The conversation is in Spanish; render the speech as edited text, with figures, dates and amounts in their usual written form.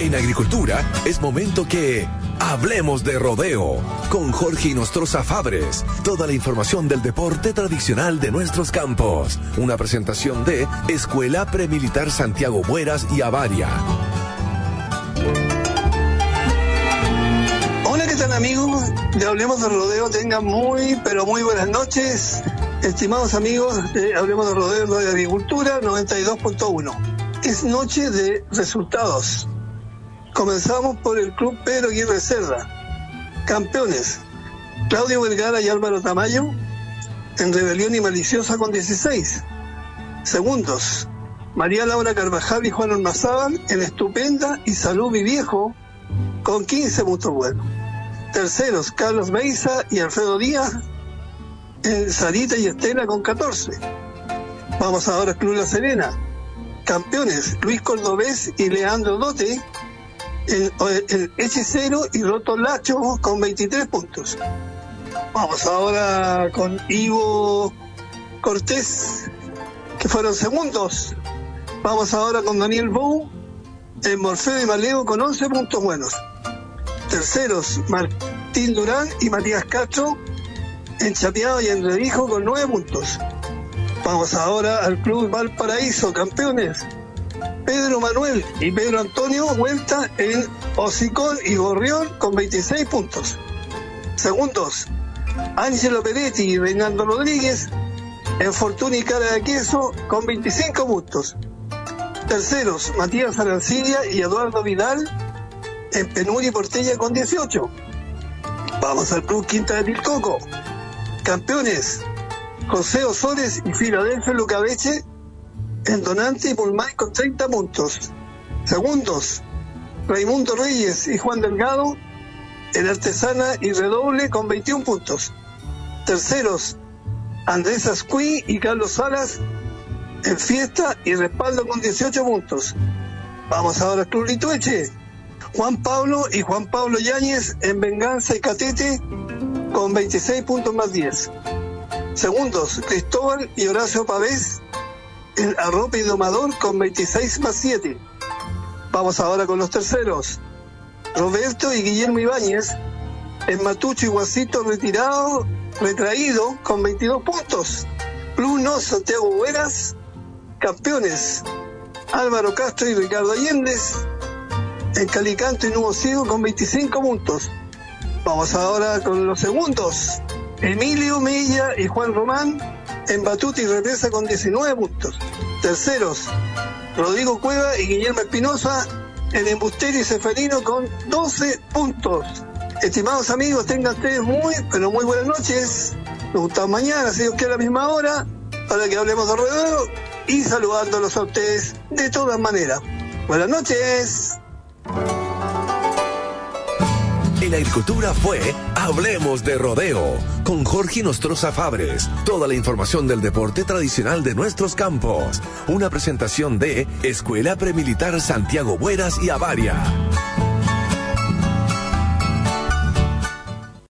En agricultura es momento que hablemos de rodeo con Jorge Inostroza Fabres. Toda la información del deporte tradicional de nuestros campos. Una presentación de Escuela Premilitar Santiago Bueras y Avaria. Hola, ¿qué tal amigos? De Hablemos de Rodeo, tengan muy, pero muy buenas noches. Estimados amigos de Hablemos de Rodeo de Agricultura 92.1. Es noche de resultados. Comenzamos por el Club Pedro Aguirre Cerda. Campeones: Claudio Vergara y Álvaro Tamayo en Rebelión y Maliciosa con 16. Segundos: María Laura Carvajal y Juan Ormazábal en Estupenda y Salud Mi Viejo con 15 puntos buenos. Terceros: Carlos Meiza y Alfredo Díaz en Sarita y Estela con 14. Vamos ahora al Club La Serena. Campeones: Luis Cordobés y Leandro Dote el Hechicero y Roto Lacho con 23 puntos. Vamos ahora con Ivo Cortés, que fueron segundos. Vamos ahora con Daniel Bou en Morfeo y Maleo con 11 puntos buenos. Terceros: Martín Durán y Matías Castro en Chapeado y en Redijo con 9 puntos. Vamos ahora al Club Valparaíso. Campeones: Pedro Manuel y Pedro Antonio Vuelta en Hocicón y Gorrión con 26 puntos. Segundos: Ángelo Peretti y Reinaldo Rodríguez en Fortuna y Cara de Queso con 25 puntos. Terceros: Matías Arancilla y Eduardo Vidal en Penuria y Portella con 18. Vamos al Club Quinta de Tilcoco. Campeones: José Osores y Filadelfia Lucabeche en Donante y Pulmay con 30 puntos. Segundos: Raimundo Reyes y Juan Delgado en Artesana y Redoble con 21 puntos. Terceros: Andrés Ascuí y Carlos Salas en Fiesta y Respaldo con 18 puntos. Vamos ahora al Club Litueche. Juan Pablo y Juan Pablo Yáñez en Venganza y Catete con 26 puntos más 10. Segundos: Cristóbal y Horacio Pavés en Arrope y Domador con 26 más 7. Vamos ahora con los terceros: Roberto y Guillermo Ibáñez en Matucho y Guasito retraído con 22 puntos. Club No Santiago Bueras. Campeones: Álvaro Castro y Ricardo Allendez en Calicanto y Nuevo Ciego con 25 puntos. Vamos ahora con los segundos: Emilio Mella y Juan Román en Batuta y Represa con 19 puntos. Terceros: Rodrigo Cueva y Guillermo Espinosa en Embustero y Ceferino con 12 puntos. Estimados amigos, tengan ustedes muy, pero muy buenas noches. Nos gustamos mañana, si Dios quiere, a la misma hora, para que hablemos de rodeo y saludándolos a ustedes de todas maneras. Buenas noches. En agricultura fue Hablemos de Rodeo con Jorge Inostroza Fabres. Toda la información del deporte tradicional de nuestros campos. Una presentación de Escuela Premilitar Santiago Bueras y Avaria.